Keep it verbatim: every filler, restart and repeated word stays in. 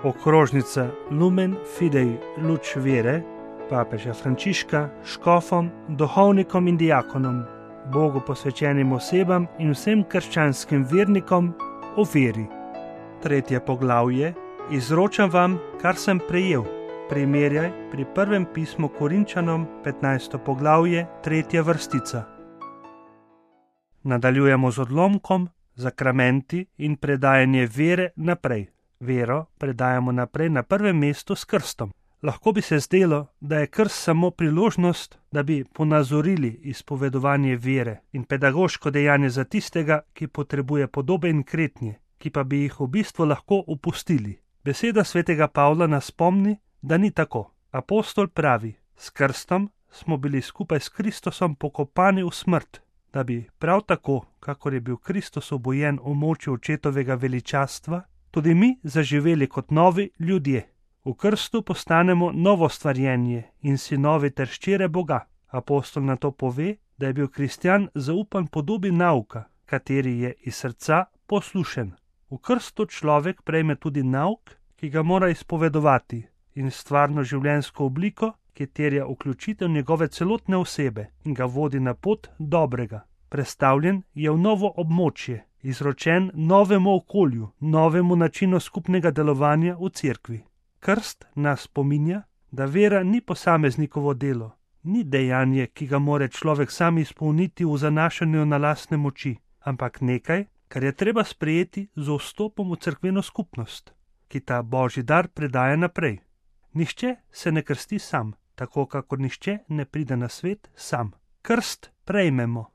Okrožnica Lumen Fidei Luč Vere, papeža Frančiška, škofom, duhovnikom in diakonom, Bogu posvečenim osebam in vsem krščanskim vernikom o veri. Tretje poglavje. Izročam vam, kar sem prejel. Primerjaj pri prvem pismu Korinčanom, petnajsto poglavje, tretja vrstica. Nadaljujemo z odlomkom, zakramenti in predajanje vere naprej. Vero predajamo naprej na prvem mestu s krstom. Lahko bi se zdelo, da je krst samo priložnost, da bi ponazorili izpovedovanje vere in pedagoško dejanje za tistega, ki potrebuje podobe in kretnje, ki pa bi jih v bistvu lahko opustili. Beseda svetega Pavla nas spomni, da ni tako. Apostol pravi: s krstom smo bili skupaj s Kristusom pokopani v smrt, da bi prav tako, kakor je bil Kristus obojen v moči očetovega veličastva, tudi mi zaživeli kot novi ljudje. V krstu postanemo novo stvarjenje in sinovi ter hčere Boga. Apostol na to pove, da je bil kristjan zaupan podobi nauka, kateri je iz srca poslušen. V krstu človek prejme tudi nauk, ki ga mora izpovedovati, in stvarno življenjsko obliko, ki terja vključitev njegove celotne osebe in ga vodi na pot dobrega. Prestavljen je v novo območje, izročen novemu okolju, novemu načinu skupnega delovanja v cerkvi. Krst nas spominja, da vera ni posameznikovo delo, ni dejanje, ki ga more človek sam izpolniti v zanašanju na lastne moči, ampak nekaj, kar je treba sprejeti z vstopom v cerkveno skupnost, ki ta božji dar predaja naprej. Nihče se ne krsti sam, tako kakor nihče ne pride na svet sam. Krst prejmemo,